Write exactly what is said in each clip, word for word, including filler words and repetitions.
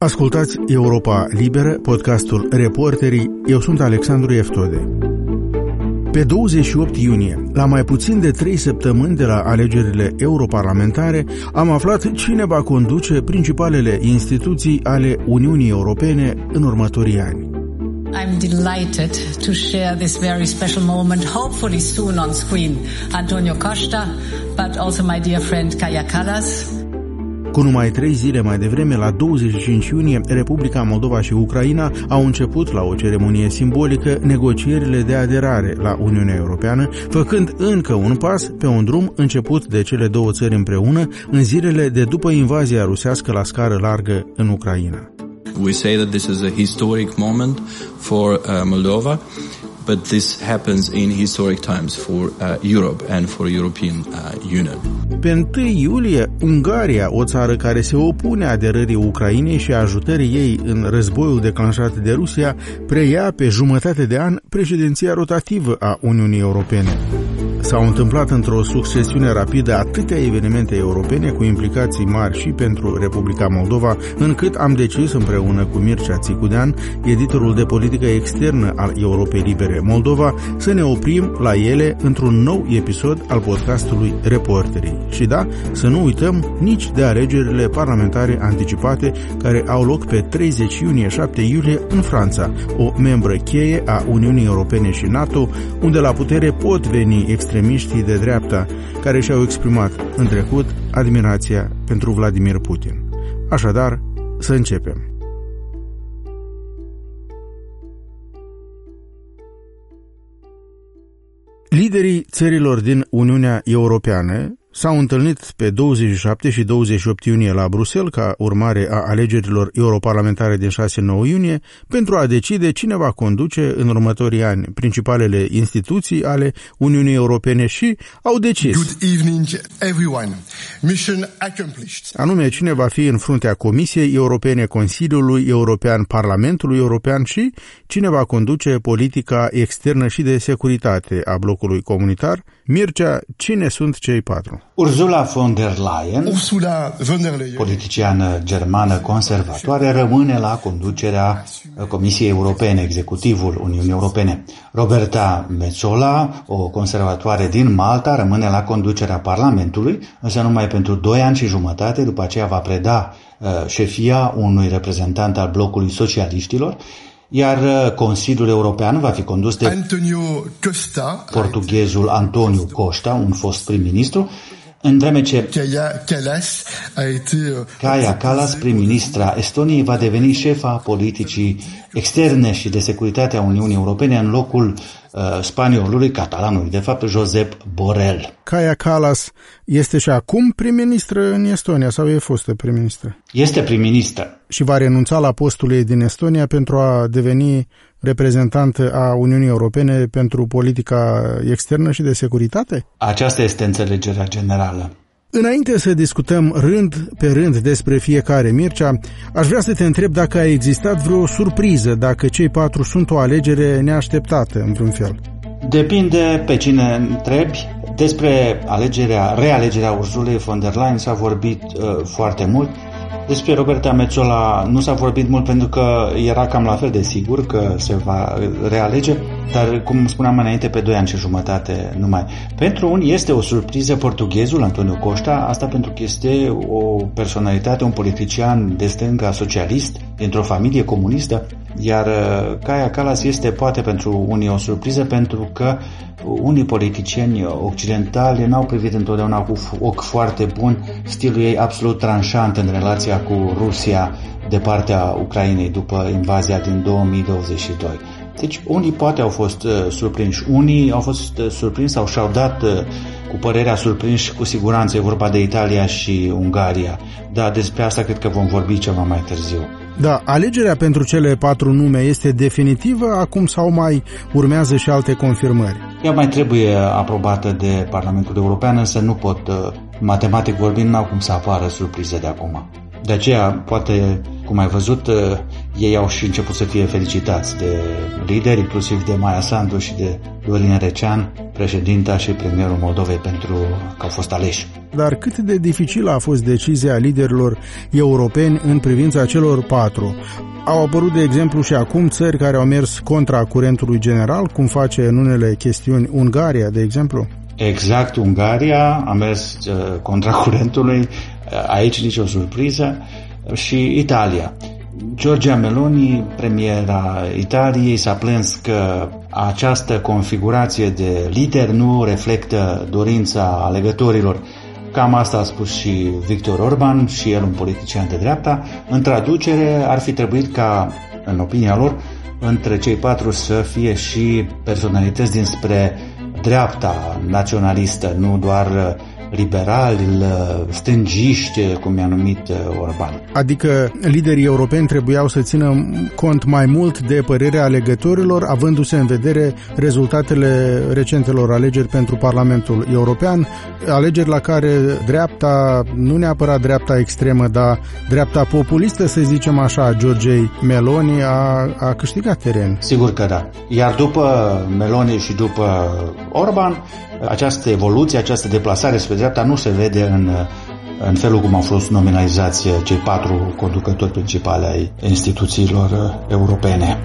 Ascultați Europa Liberă, podcastul Reporterii. Eu sunt Alexandru Eftode. Pe douăzeci și opt iunie, la mai puțin de trei săptămâni de la alegerile europarlamentare, am aflat cine va conduce principalele instituții ale Uniunii Europene în următorii ani. I'm delighted to share this very special moment, hopefully soon on screen. Antonio Costa, but also my dear friend Kaja Kallas. Cu numai trei zile mai devreme, la douăzeci și cinci iunie, Republica Moldova și Ucraina au început la o ceremonie simbolică negocierile de aderare la Uniunea Europeană, făcând încă un pas pe un drum început de cele două țări împreună în zilele de după invazia rusească la scară largă în Ucraina. We say that this is a historic moment for uh, Moldova, but this happens in historic times for uh, Europe and for European uh, Union. Pe întâi iulie, Ungaria, o țară care se opune aderării Ucrainei și ajutării ei în războiul declanșat de Rusia, preia pe jumătate de an președinția rotativă a Uniunii Europene. S-au întâmplat într-o succesiune rapidă atâtea evenimente europene cu implicații mari și pentru Republica Moldova, încât am decis împreună cu Mircea Țicudean, editorul de politică externă al Europei Libere Moldova, să ne oprim la ele într-un nou episod al podcastului Reporterii. Și da, să nu uităm nici de alegerile parlamentare anticipate care au loc pe treizeci iunie șapte iulie în Franța, o membră cheie a Uniunii Europene și NATO, unde la putere pot veni extremiștii de dreapta care și-au exprimat în trecut admirația pentru Vladimir Putin. Așadar, să începem. Liderii țărilor din Uniunea Europeană s-au întâlnit pe douăzeci și șapte și douăzeci și opt iunie la Bruxelles, ca urmare a alegerilor europarlamentare din șase nouă iunie, pentru a decide cine va conduce în următorii ani principalele instituții ale Uniunii Europene și au decis Good evening, everyone. Mission accomplished. Anume cine va fi în fruntea Comisiei Europene, Consiliului European, Parlamentului European și cine va conduce politica externă și de securitate a blocului comunitar. Mircea, cine sunt cei patru? Ursula von der Leyen, Ursula von der Leyen, politiciană germană conservatoare, rămâne la conducerea Comisiei Europene, executivul Uniunii Europene. Roberta Metsola, o conservatoare din Malta, rămâne la conducerea Parlamentului, însă numai pentru doi ani și jumătate, după aceea va preda uh, șefia unui reprezentant al blocului socialiștilor, iar Consiliul European va fi condus de Antonio Costa, portughezul Antonio Costa, un fost prim-ministru, în vreme ce Kaja Kallas a été Kaja Kallas, prim-ministra Estoniei, va deveni șefa politicii externe și de securitate a Uniunii Europene în locul uh, spaniolului, catalanului, de fapt, Josep Borrell. Kaja Kallas este și acum prim-ministră în Estonia sau e fostă prim-ministră? Este prim-ministră. Și va renunța la postul ei din Estonia pentru a deveni reprezentantă a Uniunii Europene pentru politica externă și de securitate? Aceasta este înțelegerea generală. Înainte să discutăm rând pe rând despre fiecare, Mircea, aș vrea să te întreb dacă a existat vreo surpriză, dacă cei patru sunt o alegere neașteptată, în vreun fel. Depinde pe cine întrebi. Despre alegerea, realegerea Ursulei von der Leyen s-a vorbit uh, foarte mult. Despre Roberta Metsola nu s-a vorbit mult pentru că era cam la fel de sigur că se va realege, dar, cum spuneam înainte, pe doi ani și jumătate numai. Pentru unii este o surpriză portughezul Antonio Costa, asta pentru că este o personalitate, un politician de stânga socialist, dintr-o familie comunistă, iar Kaja Kallas este poate pentru unii o surpriză pentru că unii politicieni occidentali n-au privit întotdeauna cu ochi foarte bun stilul ei absolut tranșant în relația cu Rusia de partea Ucrainei după invazia din două mii douăzeci și doi. Deci unii poate au fost uh, surprinși, unii au fost uh, surprinși sau și-au dat uh, cu părerea surprinși, cu siguranță e vorba de Italia și Ungaria, dar despre asta cred că vom vorbi ceva mai târziu. Da, alegerea pentru cele patru nume este definitivă acum sau mai urmează și alte confirmări? Ea mai trebuie aprobată de Parlamentul European, însă nu pot, uh, matematic vorbind, n-au cum să apară surprize de acum. De aceea, poate, cum ai văzut, ei au și început să fie felicitați de lideri, inclusiv de Maia Sandu și de Dorin Recean, președinta și premierul Moldovei, pentru că au fost aleși. Dar cât de dificilă a fost decizia liderilor europeni în privința celor patru? Au apărut, de exemplu, și acum țări care au mers contra curentului general, cum face în unele chestiuni Ungaria, de exemplu? Exact, Ungaria a mers uh, contra curentului, uh, aici nicio surpriză, și Italia. Giorgia Meloni, premiera Italiei, s-a plâns că această configurație de lideri nu reflectă dorința alegătorilor. Cam asta a spus și Viktor Orban, și el un politician de dreapta. În traducere, ar fi trebuit ca, în opinia lor, între cei patru să fie și personalități dinspre dreapta naționalistă, nu doar liberali, stângiști, cum i-a numit Orban. Adică liderii europeni trebuiau să țină cont mai mult de părerea alegătorilor, avându-se în vedere rezultatele recentelor alegeri pentru Parlamentul European, alegeri la care dreapta, nu neapărat dreapta extremă, dar dreapta populistă, să zicem așa, Giorgiei Meloni, a, a câștigat teren. Sigur că da. Iar după Meloni și după Orban, această evoluție, această deplasare spre dreapta nu se vede în, în felul cum au fost nominalizați cei patru conducători principali ai instituțiilor europene.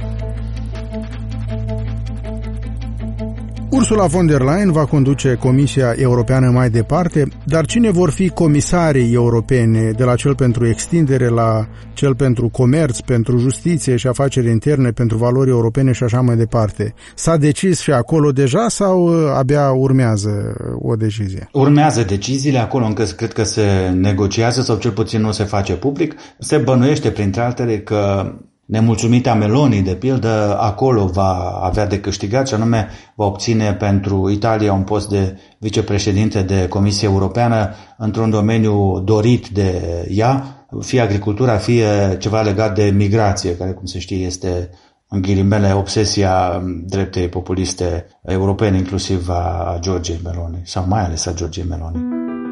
Ursula von der Leyen va conduce Comisia Europeană mai departe, dar cine vor fi comisarii europene, de la cel pentru extindere la cel pentru comerț, pentru justiție și afaceri interne, pentru valori europene și așa mai departe? S-a decis și acolo deja sau abia urmează o decizie? Urmează deciziile, acolo încă cred că se negociază sau cel puțin nu se face public. Se bănuiește, printre altele, că nemulțumita Meloni, de pildă, acolo va avea de câștigat, și anume va obține pentru Italia un post de vicepreședinte de Comisie Europeană într-un domeniu dorit de ea, fie agricultura, fie ceva legat de migrație, care, cum se știe, este, în ghilimele, obsesia dreptei populiste europene, inclusiv a Giorgiei Meloni, sau mai ales a Giorgiei Meloni.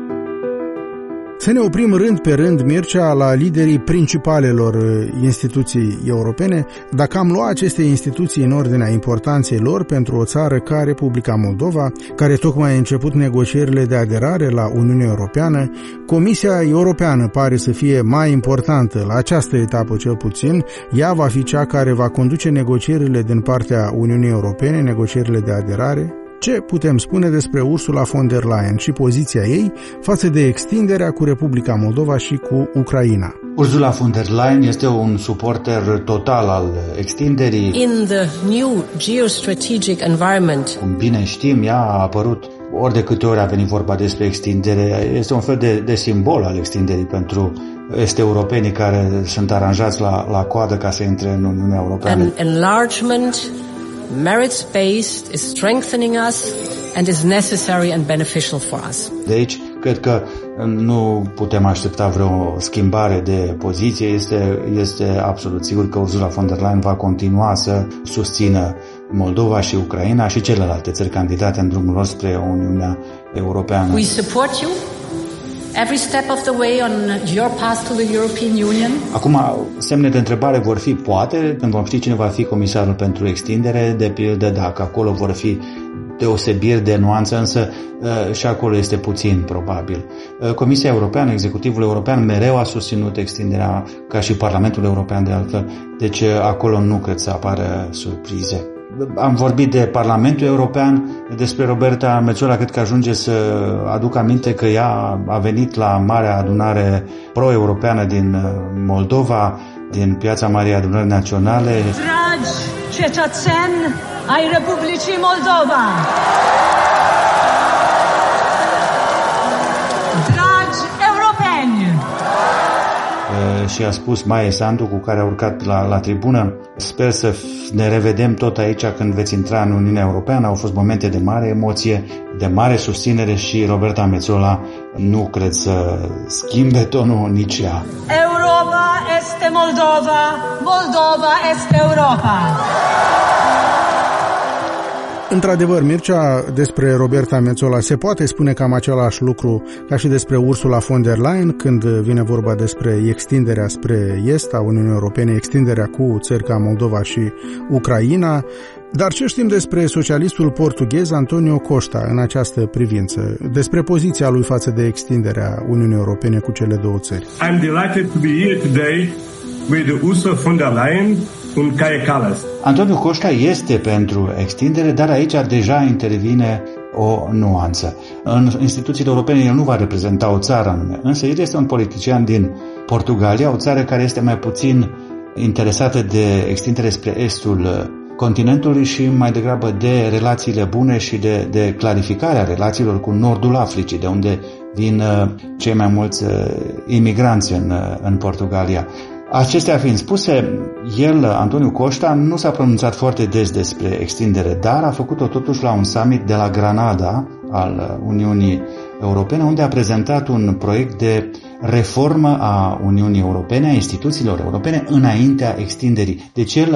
Să ne oprim rând pe rând, Mircea, la liderii principalelor instituții europene. Dacă am luat aceste instituții în ordinea importanței lor pentru o țară ca Republica Moldova, care tocmai a început negocierile de aderare la Uniunea Europeană, Comisia Europeană pare să fie mai importantă la această etapă cel puțin. Ea va fi cea care va conduce negocierile din partea Uniunii Europene, negocierile de aderare. Ce putem spune despre Ursula von der Leyen și poziția ei față de extinderea cu Republica Moldova și cu Ucraina? Ursula von der Leyen este un suporter total al extinderii. In the new geostrategic environment. Cum bine știm, ea a apărut ori de câte ori a venit vorba despre extindere. Este un fel de, de simbol al extinderii pentru est-europenii care sunt aranjați la, la coadă ca să intre în Uniunea Europeană. An enlargement, merits-based, is strengthening us and is necessary and beneficial for us. De aici, cred că nu putem aștepta vreo schimbare de poziție. Este, este absolut sigur că Ursula von der Leyen va continua să susțină Moldova și Ucraina și celelalte țări candidate în drumul lor spre Uniunea Europeană. We support you every step of the way on your path to the European Union. Acum, semne de întrebare vor fi, poate, când vom ști cine va fi comisarul pentru extindere, de pildă dacă acolo vor fi deosebiri de nuanță, însă și acolo este puțin probabil. Comisia Europeană, Executivul European mereu a susținut extinderea, ca și Parlamentul European de altfel, deci acolo nu cred să apară surprize. Am vorbit de Parlamentul European, despre Roberta Metsola cred că ajunge să aduc aminte că ea a venit la Marea Adunare Pro-Europeană din Moldova, din Piața Marii Adunări Naționale. Dragi cetățeni ai Republicii Moldova! Dragi europeni! Și a spus Maia Sandu, cu care a urcat la, la tribună: sper să ne revedem tot aici când veți intra în Uniunea Europeană. Au fost momente de mare emoție, de mare susținere și Roberta Metsola nu cred să schimbe tonul nici ea. Europa este Moldova, Moldova este Europa. Într-adevăr, Mircea, despre Roberta Metsola se poate spune cam același lucru ca și despre Ursula von der Leyen când vine vorba despre extinderea spre est a Uniunii Europene, extinderea cu țări ca Moldova și Ucraina. Dar ce știm despre socialistul portughez Antonio Costa în această privință, despre poziția lui față de extinderea Uniunii Europene cu cele două țări? I'm delighted to be here today with Ursula von der Leyen and Kaja Kallas. Antonio Costa este pentru extindere, dar aici deja intervine o nuanță. În instituțiile europene el nu va reprezenta o țară anume, însă el este un politician din Portugalia, o țară care este mai puțin interesată de extindere spre estul continentului și mai degrabă de relațiile bune și de, de clarificarea relațiilor cu nordul Africii, de unde vin cei mai mulți imigranți în, în Portugalia. Acestea fiind spuse, el, Antonio Costa, nu s-a pronunțat foarte des despre extindere, dar a făcut-o totuși la un summit de la Granada al Uniunii Europene, unde a prezentat un proiect de reformă a Uniunii Europene, a instituțiilor europene, înaintea extinderii. Deci el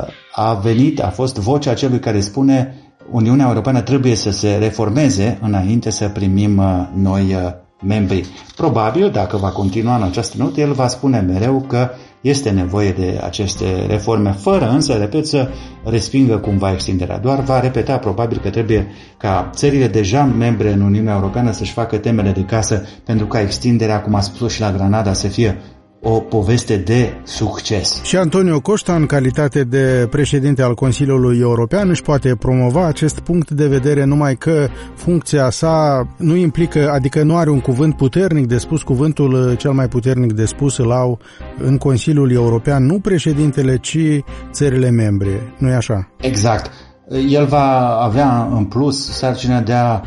a venit, a fost vocea celui care spune Uniunea Europeană trebuie să se reformeze înainte să primim noi membri. Probabil, dacă va continua în această notă, el va spune mereu că este nevoie de aceste reforme, fără însă, repet, să respingă cumva extinderea. Doar va repeta probabil că trebuie ca țările deja membre în Uniunea Europeană să-și facă temele de casă pentru ca extinderea, cum a spus și la Granada, să fie o poveste de succes. Și Antonio Costa, în calitate de președinte al Consiliului European, își poate promova acest punct de vedere, numai că funcția sa nu implică, adică nu are un cuvânt puternic de spus. Cuvântul cel mai puternic de spus îl au în Consiliul European nu președintele, ci țările membre. Nu-i așa? Exact. El va avea în plus sarcina de a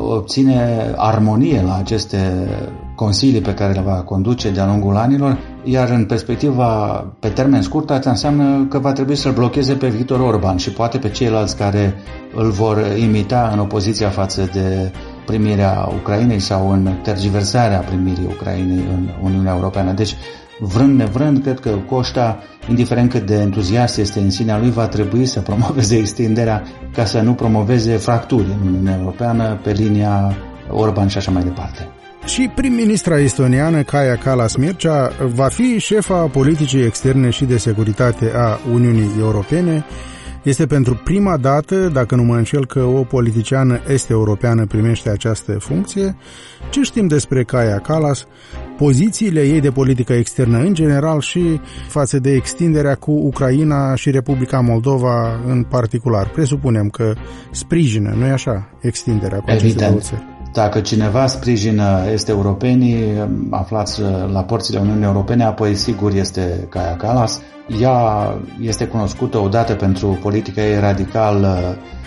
obține armonie la aceste consilii pe care le va conduce de-a lungul anilor, iar în perspectiva pe termen scurt, asta înseamnă că va trebui să-l blocheze pe Viktor Orban și poate pe ceilalți care îl vor imita în opoziția față de primirea Ucrainei sau în tergiversarea primirii Ucrainei în Uniunea Europeană. Deci, vrând nevrând, cred că Costa, indiferent cât de entuziast este în sinea lui, va trebui să promoveze extinderea ca să nu promoveze fracturi în Uniunea Europeană pe linia Orban și așa mai departe. Și prim-ministra estoniană Kaja Kallas Mircea va fi șefa politicii externe și de securitate a Uniunii Europene. Este pentru prima dată, dacă nu mă înșel, că o politiciană est-europeană primește această funcție. Ce știm despre Kaja Kallas, pozițiile ei de politică externă în general și față de extinderea cu Ucraina și Republica Moldova în particular? Presupunem că sprijină, nu-i așa, extinderea cu aceste două țări. Dacă cineva sprijină est-europenii aflați la porțile Uniunii Europene, apoi sigur este Kaja Kallas. Ea este cunoscută odată pentru politica ei radical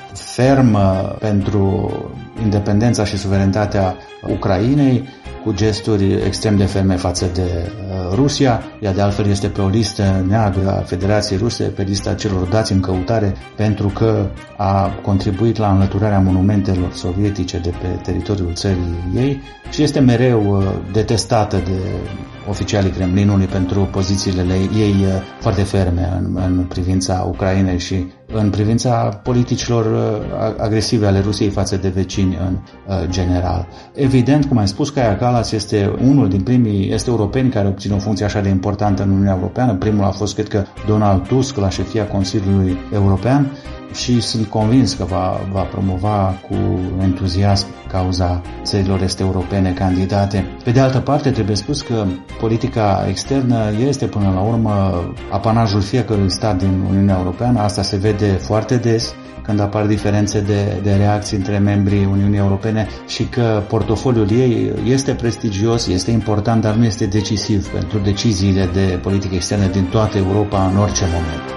fermă pentru independența și suverenitatea Ucrainei, cu gesturi extrem de ferme față de Rusia. Ea de altfel este pe o listă neagră a Federației Ruse, pe lista celor dați în căutare pentru că a contribuit la înlăturarea monumentelor sovietice de pe teritoriul țării ei și este mereu detestată de oficialii Kremlinului pentru pozițiile ei foarte ferme în, în privința Ucrainei și în privința politicilor agresive ale Rusiei față de vecini în general. Evident, cum am spus, Kaja Kallas este unul din primii est-europeni care obține o funcție așa de importantă în Uniunea Europeană. Primul a fost, cred că, Donald Tusk la șefia Consiliului European și sunt convins că va, va promova cu entuziasm cauza țărilor est-europene candidate. Pe de altă parte, trebuie spus că politica externă este până la urmă apanajul fiecărui stat din Uniunea Europeană. Asta se vede foarte des când apar diferențe de, de reacții între membrii Uniunii Europene și că portofoliul ei este prestigios, este important, dar nu este decisiv pentru deciziile de politică externă din toată Europa în orice moment.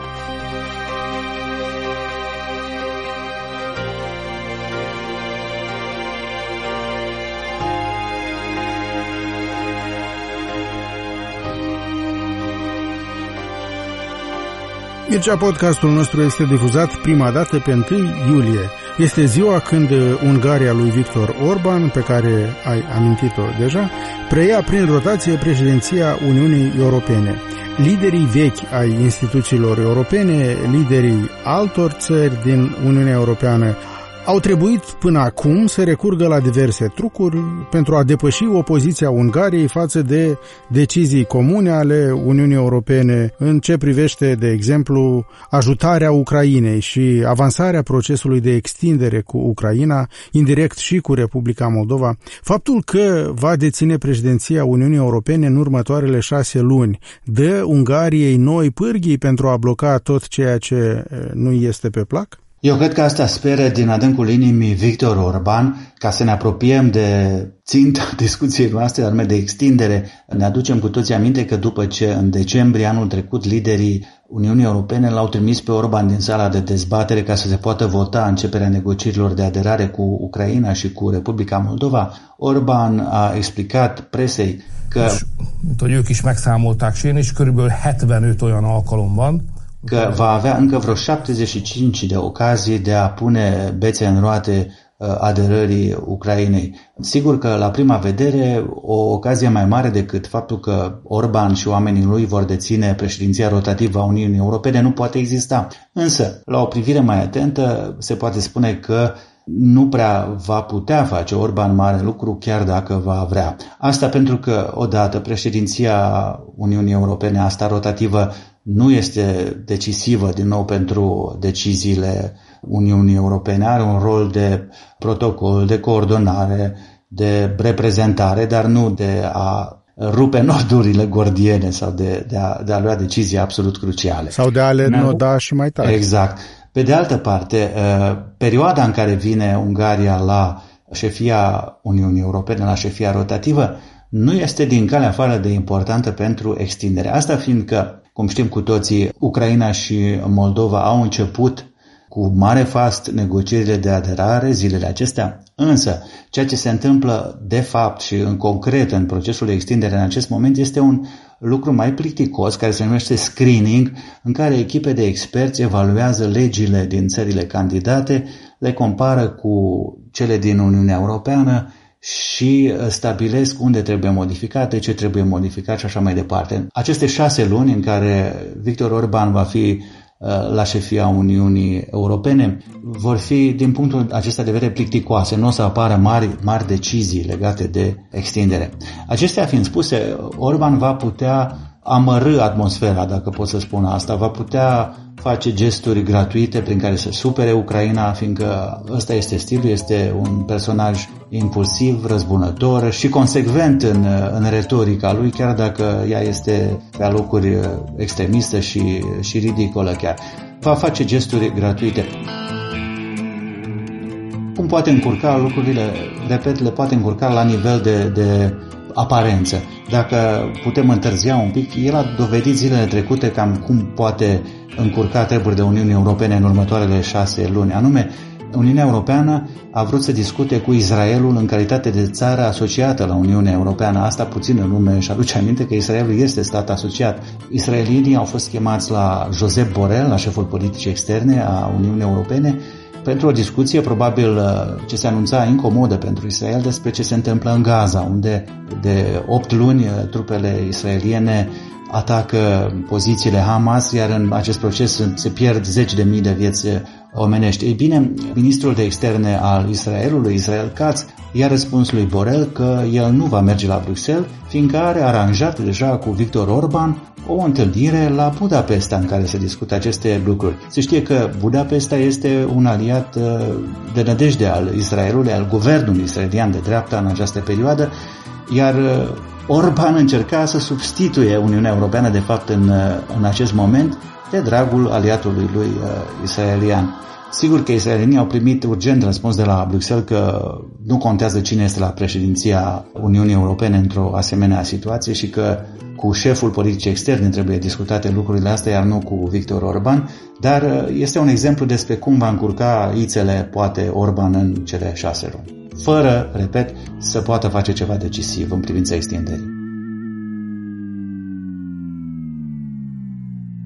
Mircea, podcastul nostru este difuzat prima dată pe întâi iulie. Este ziua când Ungaria lui Viktor Orban, pe care ai amintit-o deja, preia prin rotație președinția Uniunii Europene. Liderii vechi ai instituțiilor europene, liderii altor țări din Uniunea Europeană Au trebuit până acum să recurgă la diverse trucuri pentru a depăși opoziția Ungariei față de decizii comune ale Uniunii Europene în ce privește, de exemplu, ajutarea Ucrainei și avansarea procesului de extindere cu Ucraina, indirect și cu Republica Moldova. Faptul că va deține președinția Uniunii Europene în următoarele șase luni dă Ungariei noi pârghii pentru a bloca tot ceea ce nu este pe plac? Eu cred că asta speră din adâncul inimii Viktor Orban, ca să ne apropiem de ținta discuției noastre, anume de extindere. Ne aducem cu toții aminte că după ce în decembrie anul trecut liderii Uniunii Europene l-au trimis pe Orban din sala de dezbatere ca să se poată vota începerea negocierilor de aderare cu Ucraina și cu Republica Moldova, Orban a explicat presei că hogy ők is megszámolták, és én is körülbelül hetvenöt olyan alkalom van, că va avea încă vreo șaptezeci și cinci de ocazii de a pune bețe în roate aderării Ucrainei. Sigur că la prima vedere o ocazie mai mare decât faptul că Orban și oamenii lui vor deține președinția rotativă a Uniunii Europene nu poate exista. Însă, la o privire mai atentă, se poate spune că nu prea va putea face Orban mare lucru chiar dacă va vrea. Asta pentru că, odată, președinția Uniunii Europene, asta rotativă, nu este decisivă din nou pentru deciziile Uniunii Europene. Are un rol de protocol, de coordonare, de reprezentare, dar nu de a rupe nodurile gordiene sau de, de, a, de a lua decizii absolut cruciale. Sau de a le noda și mai tare. Exact. Pe de altă parte, perioada în care vine Ungaria la șefia Uniunii Europene, la șefia rotativă, nu este din calea afară de importantă pentru extindere. Asta fiindcă, cum știm cu toții, Ucraina și Moldova au început cu mare fast negocierile de aderare zilele acestea, însă ceea ce se întâmplă de fapt și în concret în procesul de extindere în acest moment este un lucru mai plicticos care se numește screening, în care echipe de experți evaluează legile din țările candidate, le compară cu cele din Uniunea Europeană și stabilesc unde trebuie modificate, ce trebuie modificat și așa mai departe. Aceste șase luni în care Viktor Orban va fi la șefia Uniunii Europene vor fi, din punctul acesta de vedere, plicticoase. Nu o să apară mari, mari decizii legate de extindere. Acestea fiind spuse, Orban va putea amărî atmosfera, dacă pot să spun asta, va putea face gesturi gratuite prin care să supere Ucraina, fiindcă ăsta este stilul, este un personaj impulsiv, răzbunător și consecvent în, în retorica lui, chiar dacă ea este pe alocuri extremistă și, și ridicolă chiar. Va face gesturi gratuite. Cum poate încurca lucrurile, repet, le poate încurca la nivel de, de aparență. Dacă putem întârzia un pic, el a dovedit zilele trecute cam cum poate încurca treburi de Uniunii Europene în următoarele șase luni. Anume, Uniunea Europeană a vrut să discute cu Israelul în calitate de țară asociată la Uniunea Europeană. Asta puțin în lume își aduce aminte că Israelul este stat asociat. Israelienii au fost chemați la Josep Borrell, la șeful politicii externe a Uniunii Europene, pentru o discuție probabil ce se anunța incomodă pentru Israel despre ce se întâmplă în Gaza, unde de opt luni trupele israeliene atacă pozițiile Hamas, iar în acest proces se pierd zeci de mii de vieți omenești. Ei bine, ministrul de externe al Israelului, Israel Katz, i-a răspuns lui Borrell că el nu va merge la Bruxelles, fiindcă are aranjat deja cu Viktor Orban o întâlnire la Budapesta în care se discută aceste lucruri. Se știe că Budapesta este un aliat de nădejde al Israelului, al guvernului israelian de dreapta în această perioadă, iar Orban încerca să substituie Uniunea Europeană, de fapt, în, în acest moment, de dragul aliatului lui uh, israelian. Sigur că israelienii au primit urgent răspuns de la Bruxelles că nu contează cine este la președinția Uniunii Europene într-o asemenea situație și că cu șeful politicii externe trebuie discutate lucrurile astea, iar nu cu Viktor Orban, dar este un exemplu despre cum va încurca ițele poate Orban în cele șase luni, fără, repet, să poată face ceva decisiv în privința extinderii.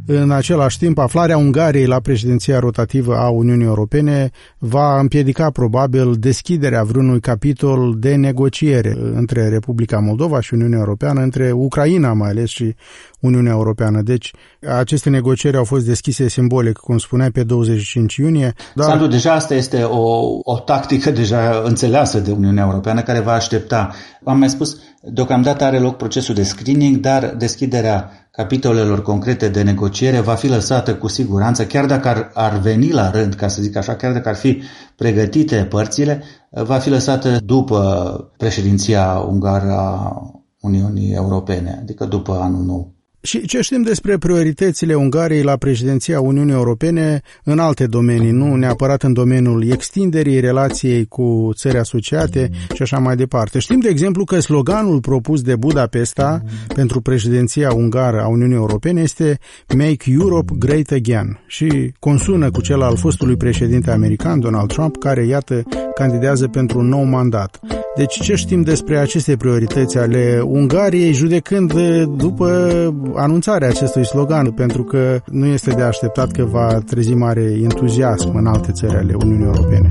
În același timp, aflarea Ungariei la președinția rotativă a Uniunii Europene va împiedica probabil deschiderea vreunui capitol de negociere între Republica Moldova și Uniunea Europeană, între Ucraina mai ales și Uniunea Europeană. Deci aceste negocieri au fost deschise simbolic, cum spuneai, pe douăzeci și cinci iunie. Dar... Sandu, deja asta este o, o tactică deja înțeleasă de Uniunea Europeană, care va aștepta. Am mai spus, deocamdată are loc procesul de screening, dar deschiderea capitolelor concrete de negociere va fi lăsată cu siguranță, chiar dacă ar, ar veni la rând, ca să zic așa, chiar dacă ar fi pregătite părțile, va fi lăsată după președinția ungară a Uniunii Europene, adică după anul nou. Și ce știm despre prioritățile Ungariei la președinția Uniunii Europene în alte domenii, nu neapărat în domeniul extinderii relației cu țări asociate și așa mai departe? Știm, de exemplu, că sloganul propus de Budapesta pentru președinția ungară a Uniunii Europene este Make Europe Great Again și consună cu cel al fostului președinte american, Donald Trump, care, iată, candidează pentru un nou mandat. Deci ce știm despre aceste priorități ale Ungariei, judecând după anunțarea acestui slogan, pentru că nu este de așteptat că va trezi mare entuziasm în alte țări ale Uniunii Europene?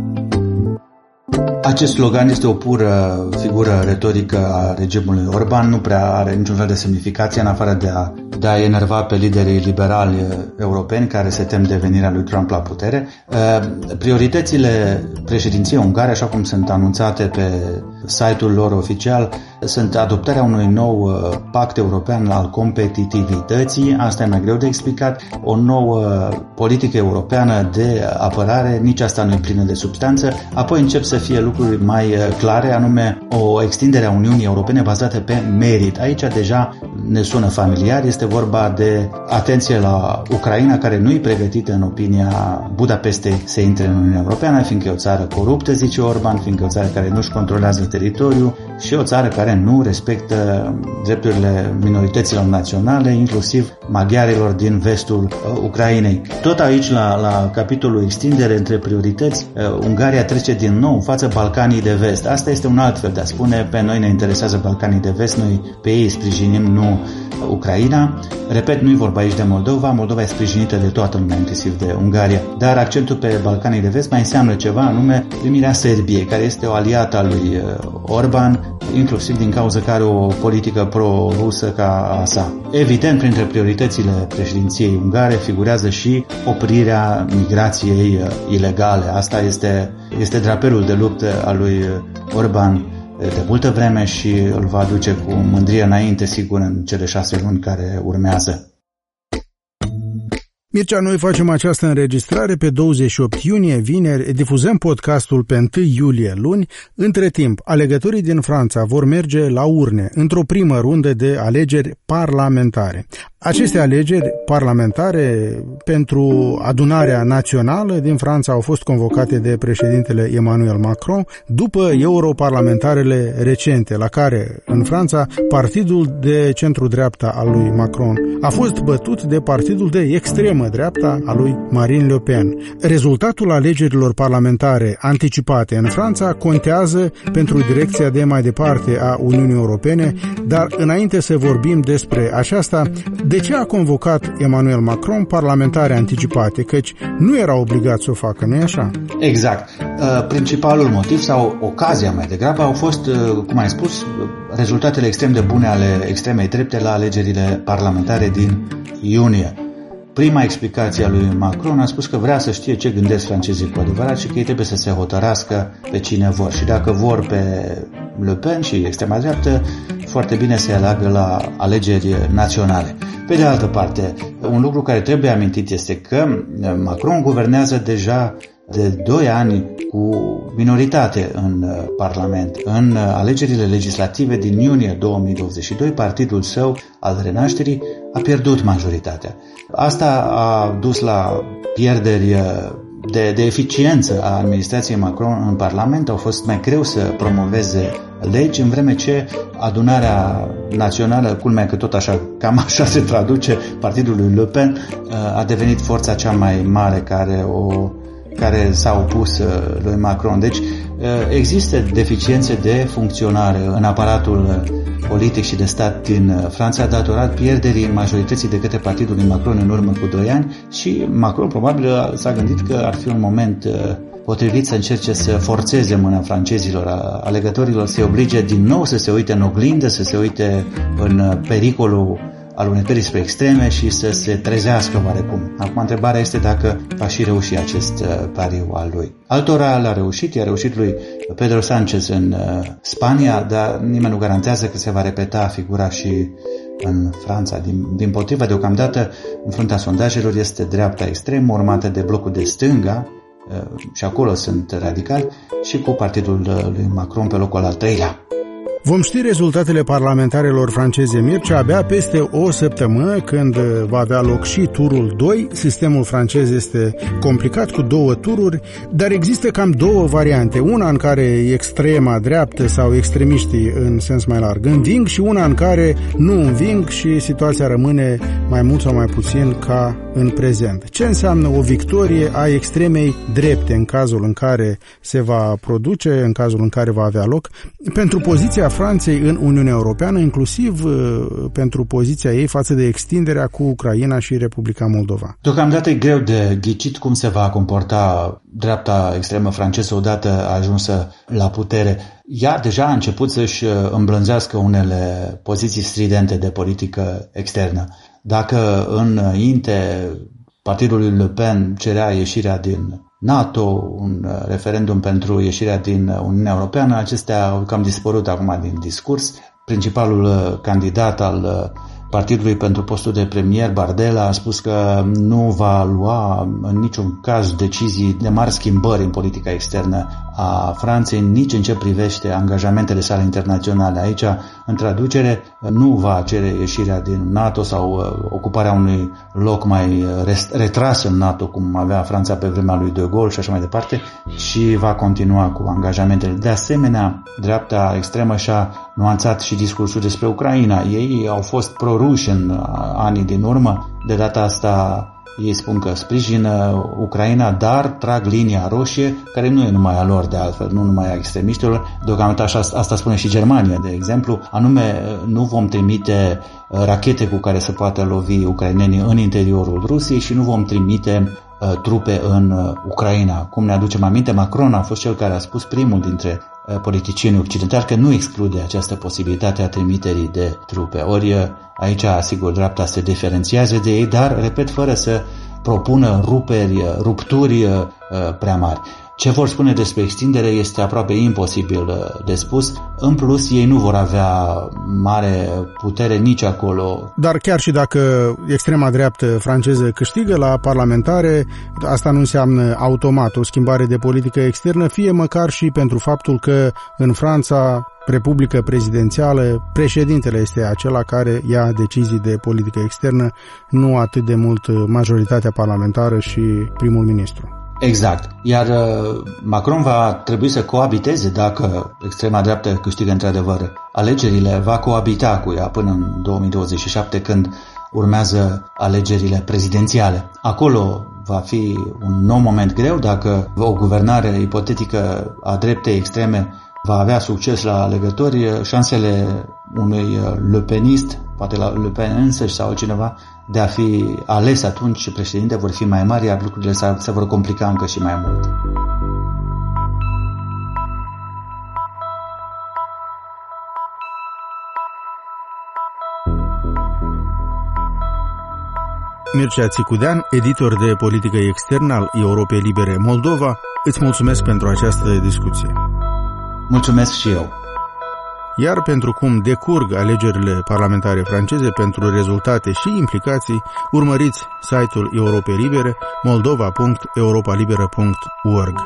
Acest slogan este o pură figură retorică a regimului Orban, nu prea are niciun fel de semnificație în afară de a, de a enerva pe liderii liberali europeni care se tem de venirea lui Trump la putere. Prioritățile președinției ungare, așa cum sunt anunțate pe site-ul lor oficial, sunt adoptarea unui nou pact european al competitivității, asta e mai greu de explicat, o nouă politică europeană de apărare, nici asta nu e plină de substanță, apoi încep să fie lucruri mai clare, anume o extindere a Uniunii Europene bazată pe merit. Aici deja ne sună familiar, este vorba de atenție la Ucraina, care nu e pregătită în opinia Budapestei să intre în Uniunea Europeană, fiindcă e o țară coruptă, zice Orban, fiindcă e o țară care nu-și controlează teritoriul și o țară care nu respectă drepturile minorităților naționale, inclusiv maghiarilor din vestul Ucrainei. Tot aici, la, la capitolul extindere între priorități, Ungaria trece din nou în față Balcanii de Vest. Asta este un alt fel de a spune, pe noi ne interesează Balcanii de Vest, noi pe ei sprijinim, nu Ucraina. Repet, nu e vorba aici de Moldova, Moldova e sprijinită de toată lumea, inclusiv de Ungaria, dar accentul pe Balcanii de Vest mai înseamnă ceva, anume primirea Serbiei, care este o aliată a lui Orban, inclusiv din cauza că are o politică pro-rusă ca a sa. Evident, printre prioritățile președinției ungare figurează și oprirea migrației ilegale. Asta este, este drapelul de luptă al lui Orban de multă vreme și îl va aduce cu mândrie înainte, sigur, în cele șase luni care urmează. Mircea, noi facem această înregistrare pe douăzeci și opt iunie, vineri, difuzăm podcastul pe întâi iulie, luni. Între timp, alegătorii din Franța vor merge la urne într-o primă rundă de alegeri parlamentare. Aceste alegeri parlamentare pentru adunarea națională din Franța au fost convocate de președintele Emmanuel Macron după europarlamentarele recente, la care, în Franța, partidul de centru-dreapta al lui Macron a fost bătut de partidul de extremă-dreapta al lui Marine Le Pen. Rezultatul alegerilor parlamentare anticipate în Franța contează pentru direcția de mai departe a Uniunii Europene, dar înainte să vorbim despre aceasta, de ce a convocat Emmanuel Macron parlamentare anticipate? Căci nu era obligat să o facă, nu-i așa? Exact. Principalul motiv sau ocazia mai degrabă au fost, cum ai spus, rezultatele extrem de bune ale extremei drepte la alegerile parlamentare din iunie. Prima explicație a lui Macron a spus că vrea să știe ce gândesc francezii cu adevărat și că ei trebuie să se hotărască pe cine vor. Și dacă vor pe Le Pen și extrema dreaptă, foarte bine să aleagă la alegeri naționale. Pe de altă parte, un lucru care trebuie amintit este că Macron guvernează deja de doi ani cu minoritate în Parlament. În alegerile legislative din iunie două mii douăzeci și doi, partidul său al Renașterii a pierdut majoritatea. Asta a dus la pierderi de, de eficiență a administrației Macron în Parlament. Au fost mai greu să promoveze legi, în vreme ce adunarea națională, culmea că tot așa, cam așa se traduce, partidul lui Le Pen, a devenit forța cea mai mare care o care s-a opus lui Macron. Deci există deficiențe de funcționare în aparatul politic și de stat din Franța, datorat pierderii majorității de către partidul lui Macron în urmă cu doi ani și Macron probabil s-a gândit că ar fi un moment potrivit să încerce să forțeze mâna francezilor, alegătorilor, să-i oblige din nou să se uite în oglindă, să se uite în pericolul alunecării spre extreme și să se trezească oarecum. Acum, întrebarea este dacă va și reuși acest uh, pariu al lui. Altora l-a reușit, i-a reușit lui Pedro Sánchez în uh, Spania, dar nimeni nu garantează că se va repeta figura și în Franța. Din, din potrivă, deocamdată, în fruntea sondajelor este dreapta extremă, urmată de blocul de stânga, uh, și acolo sunt radicali, și cu partidul uh, lui Macron pe locul al treilea. Vom ști rezultatele parlamentarelor franceze, Mircea, abia peste o săptămână, când va avea loc și turul doi. Sistemul francez este complicat, cu două tururi, dar există cam două variante. Una în care extrema dreaptă sau extremiștii în sens mai larg înving și una în care nu înving și situația rămâne mai mult sau mai puțin ca în prezent. Ce înseamnă o victorie a extremei drepte în cazul în care se va produce, în cazul în care va avea loc, pentru poziția Franței în Uniunea Europeană, inclusiv pentru poziția ei față de extinderea cu Ucraina și Republica Moldova? Deocamdată e greu de ghicit cum se va comporta dreapta extremă franceză odată ajunsă la putere. Ea deja a început să-și îmblânzească unele poziții stridente de politică externă. Dacă înainte partidul lui Le Pen cerea ieșirea din NATO, un referendum pentru ieșirea din Uniunea Europeană, acestea au cam dispărut acum din discurs. Principalul candidat al partidului pentru postul de premier, Bardella, a spus că nu va lua în niciun caz decizii de mari schimbări în politica externă a Franței, nici în ce privește angajamentele sale internaționale. Aici, în traducere, nu va cere ieșirea din NATO sau ocuparea unui loc mai retras în NATO, cum avea Franța pe vremea lui De Gaulle și așa mai departe, și va continua cu angajamentele. De asemenea, dreapta extremă și-a nuanțat și discursul despre Ucraina. Ei au fost pro-ruși în anii din urmă. De data asta ei spun că sprijină Ucraina, dar trag linia roșie, care nu e numai a lor de altfel, nu numai a extremiștilor. Deocamdată așa, asta spune și Germania, de exemplu, anume nu vom trimite rachete cu care să poată lovi ucrainenii în interiorul Rusiei și nu vom trimite uh, trupe în uh, Ucraina. Cum ne aducem aminte, Macron a fost cel care a spus primul dintre uh, politicienii occidentali că nu exclude această posibilitate a trimiterii de trupe. Ori uh, aici, sigur, dreapta se diferențiază de ei, dar, repet, fără să propună ruperi, rupturi uh, prea mari. Ce vor spune despre extindere este aproape imposibil de spus. În plus, ei nu vor avea mare putere nici acolo. Dar chiar și dacă extrema dreaptă franceză câștigă la parlamentare, asta nu înseamnă automat o schimbare de politică externă, fie măcar și pentru faptul că în Franța, republică prezidențială, președintele este acela care ia decizii de politică externă, nu atât de mult majoritatea parlamentară și primul ministru. Exact. Iar Macron va trebui să coabiteze, dacă extrema dreaptă câștigă într-adevăr alegerile, va coabita cu ea până în două mii douăzeci și șapte, când urmează alegerile prezidențiale. Acolo va fi un nou moment greu dacă o guvernare ipotetică a dreptei extreme va avea succes la alegători. Șansele unui lepenist, poate la Le Pen însăși sau cineva, de a fi ales atunci președinte vor fi mai mari, iar lucrurile se vor complica încă și mai mult. Mircea Țicudean, editor de politică externă al Europei Libere Moldova, îți mulțumesc pentru această discuție. Mulțumesc și eu. Iar pentru cum decurg alegerile parlamentare franceze, pentru rezultate și implicații, urmăriți site-ul Europei Libere, moldova punct europa liberă punct org.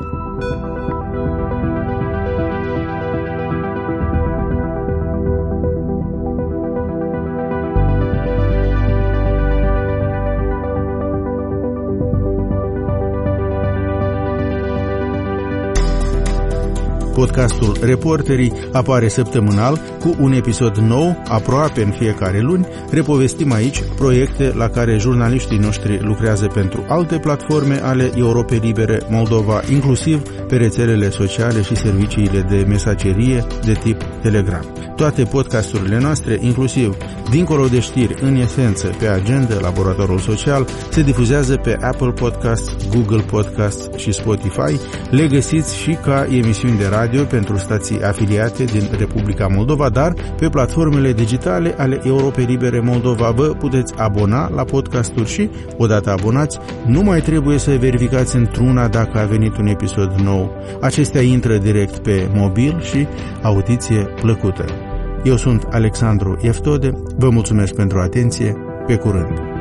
Podcastul Reporterii apare săptămânal cu un episod nou, aproape în fiecare luni. Repovestim aici proiecte la care jurnaliștii noștri lucrează pentru alte platforme ale Europei Libere Moldova, inclusiv pe rețelele sociale și serviciile de mesagerie de tip Telegram. Toate podcasturile noastre, inclusiv Dincolo de știri, în esență, pe Agenda, Laboratorul Social, se difuzează pe Apple Podcasts, Google Podcasts și Spotify. Le găsiți și ca emisiuni de radio pentru stații afiliate din Republica Moldova, dar pe platformele digitale ale Europei Libere Moldova vă puteți abona la podcasturi și, odată abonați, nu mai trebuie să verificați într-una dacă a venit un episod nou. Acestea intră direct pe mobil și audiție plăcută. Eu sunt Alexandru Eftode, vă mulțumesc pentru atenție, pe curând!